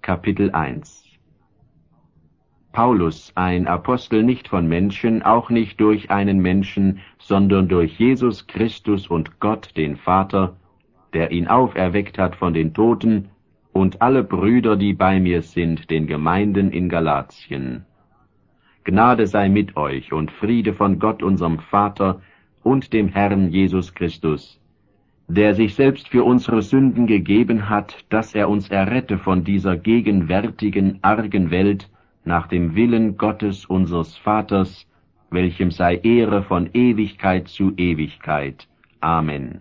Kapitel 1 Paulus, ein Apostel nicht von Menschen, auch nicht durch einen Menschen, sondern durch Jesus Christus und Gott, den Vater, der ihn auferweckt hat von den Toten, und alle Brüder, die bei mir sind, den Gemeinden in Galatien. Gnade sei mit euch und Friede von Gott unserem Vater und dem Herrn Jesus Christus, der sich selbst für unsere Sünden gegeben hat, dass er uns errette von dieser gegenwärtigen, argen Welt, nach dem Willen Gottes unseres Vaters, welchem sei Ehre von Ewigkeit zu Ewigkeit. Amen.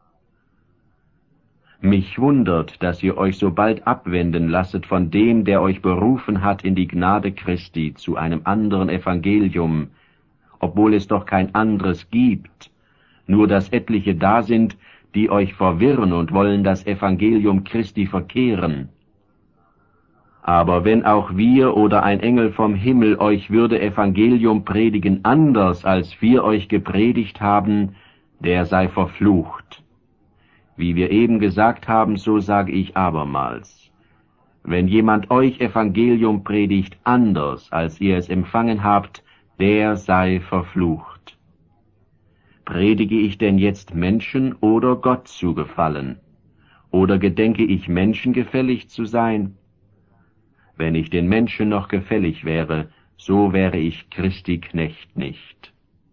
Mich wundert, dass ihr euch so bald abwenden lasset von dem, der euch berufen hat in die Gnade Christi zu einem anderen Evangelium, obwohl es doch kein anderes gibt, nur dass etliche da sind, die euch verwirren und wollen das Evangelium Christi verkehren. Aber wenn auch wir oder ein Engel vom Himmel euch würde Evangelium predigen anders, als wir euch gepredigt haben, der sei verflucht. Wie wir eben gesagt haben, so sage ich abermals. Wenn jemand euch Evangelium predigt anders, als ihr es empfangen habt, der sei verflucht. Predige ich denn jetzt Menschen oder Gott zu gefallen? Oder gedenke ich menschengefällig zu sein? Wenn ich den Menschen noch gefällig wäre, so wäre ich Christi Knecht nicht.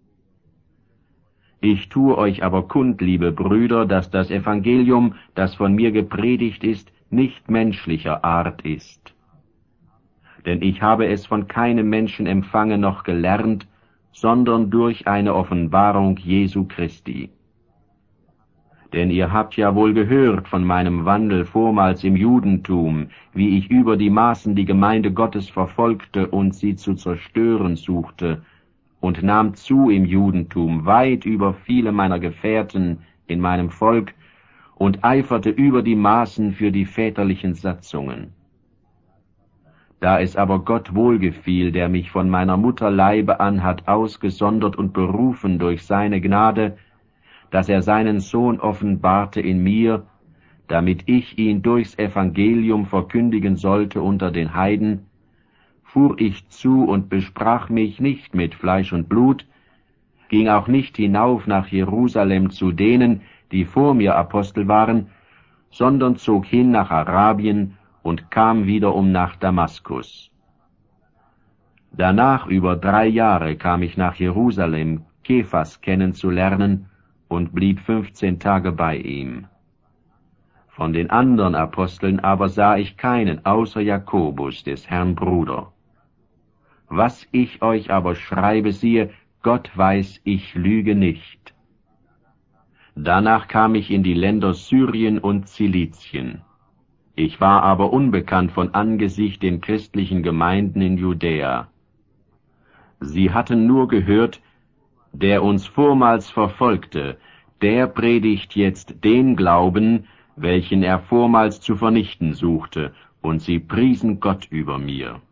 Ich tue euch aber kund, liebe Brüder, dass das Evangelium, das von mir gepredigt ist, nicht menschlicher Art ist. Denn ich habe es von keinem Menschen empfangen noch gelernt, sondern durch eine Offenbarung Jesu Christi. Denn ihr habt ja wohl gehört von meinem Wandel vormals im Judentum, wie ich über die Maßen die Gemeinde Gottes verfolgte und sie zu zerstören suchte, und nahm zu im Judentum weit über viele meiner Gefährten in meinem Volk und eiferte über die Maßen für die väterlichen Satzungen. Da es aber Gott wohlgefiel, der mich von meiner Mutter Leibe an hat ausgesondert und berufen durch seine Gnade, dass er seinen Sohn offenbarte in mir, damit ich ihn durchs Evangelium verkündigen sollte unter den Heiden, fuhr ich zu und besprach mich nicht mit Fleisch und Blut, ging auch nicht hinauf nach Jerusalem zu denen, die vor mir Apostel waren, sondern zog hin nach Arabien und kam wiederum nach Damaskus. Danach über 3 Jahre kam ich nach Jerusalem, Kephas kennenzulernen, und blieb 15 Tage bei ihm. Von den anderen Aposteln aber sah ich keinen, außer Jakobus, des Herrn Bruder. Was ich euch aber schreibe, siehe, Gott weiß, ich lüge nicht. Danach kam ich in die Länder Syrien und Zilizien. Ich war aber unbekannt von Angesicht den christlichen Gemeinden in Judäa. Sie hatten nur gehört, der uns vormals verfolgte, der predigt jetzt den Glauben, welchen er vormals zu vernichten suchte, und sie priesen Gott über mir.